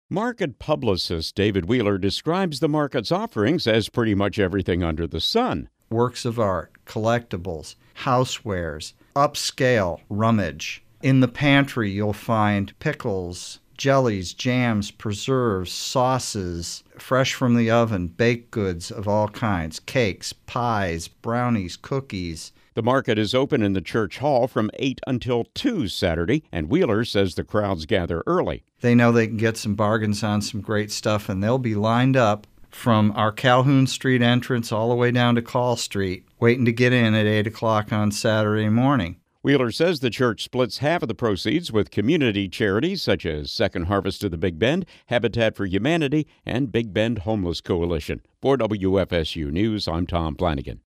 Market publicist David Wheeler describes the market's offerings as pretty much everything under the sun. Works of art, collectibles, housewares, upscale rummage. In the pantry, you'll find pickles, jellies, jams, preserves, sauces, fresh from the oven, baked goods of all kinds, cakes, pies, brownies, cookies. The market is open in the church hall from 8 until 2 Saturday, and Wheeler says the crowds gather early. They know they can get some bargains on some great stuff, and they'll be lined up from our Calhoun Street entrance all the way down to Call Street, waiting to get in at 8 o'clock on Saturday morning. Wheeler says the church splits half of the proceeds with community charities such as Second Harvest of the Big Bend, Habitat for Humanity, and Big Bend Homeless Coalition. For WFSU News, I'm Tom Flanagan.